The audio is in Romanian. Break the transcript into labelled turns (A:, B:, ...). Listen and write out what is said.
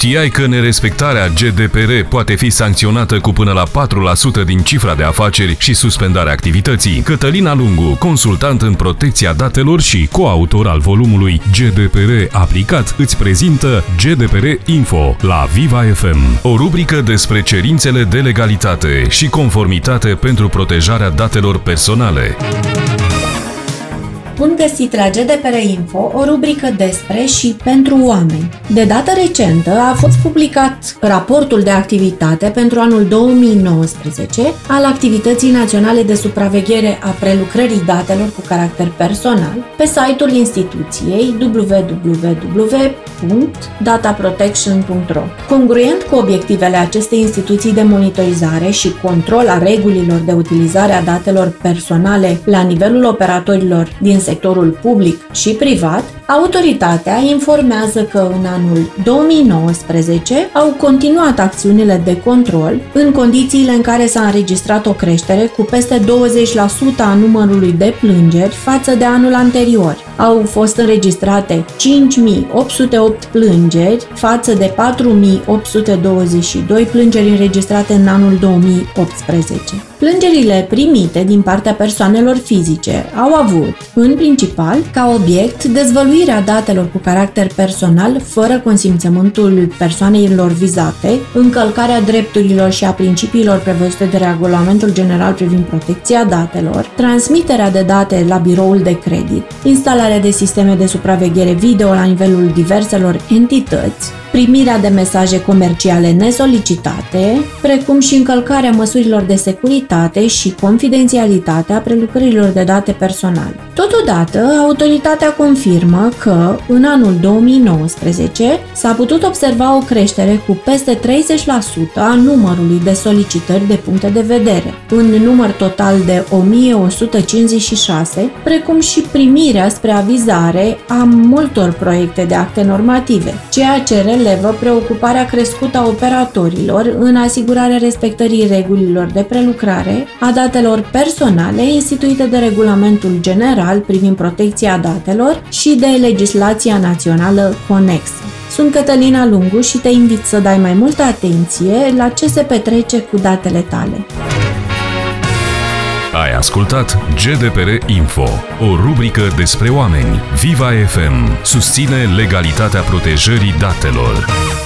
A: Știai că nerespectarea GDPR poate fi sancționată cu până la 4% din cifra de afaceri și suspendarea activității? Cătălina Lungu, consultant în protecția datelor și coautor al volumului GDPR aplicat, îți prezintă GDPR Info la Viva FM, o rubrică despre cerințele de legalitate și conformitate pentru protejarea datelor personale.
B: Bun găsit la GDPR Info, o rubrică despre și pentru oameni. De dată recentă a fost publicat raportul de activitate pentru anul 2019 al Activității Naționale de Supraveghere a Prelucrării Datelor cu caracter personal pe site-ul instituției www.dataprotection.ro. Congruent cu obiectivele acestei instituții de monitorizare și control a regulilor de utilizare a datelor personale la nivelul operatorilor din sectorul public și privat, autoritatea informează că în anul 2019 au continuat acțiunile de control în condițiile în care s-a înregistrat o creștere cu peste 20% a numărului de plângeri față de anul anterior. Au fost înregistrate 5.808 plângeri față de 4.822 plângeri înregistrate în anul 2018. Plângerile primite din partea persoanelor fizice au avut, în principal, ca obiect dezvăluirea datelor cu caracter personal fără consimțământul persoanelor vizate, încălcarea drepturilor și a principiilor prevăzute de Regulamentul General privind protecția datelor, transmiterea de date la biroul de credit, instalarea de sisteme de supraveghere video la nivelul diverselor entități, primirea de mesaje comerciale nesolicitate, precum și încălcarea măsurilor de securitate și confidențialitate a prelucrărilor de date personale. Totodată, autoritatea confirmă că, în anul 2019, s-a putut observa o creștere cu peste 30% a numărului de solicitări de puncte de vedere, un număr total de 1156, precum și primirea spre avizare a multor proiecte de acte normative, ceea ce relevă preocuparea crescută a operatorilor în asigurarea respectării regulilor de prelucrare a datelor personale instituite de Regulamentul General privind protecția datelor și de legislația națională conexă. Sunt Cătălina Lungu și te invit să dai mai multă atenție la ce se petrece cu datele tale.
A: Ai ascultat GDPR Info, o rubrică despre oameni. Viva FM susține legalitatea protejării datelor.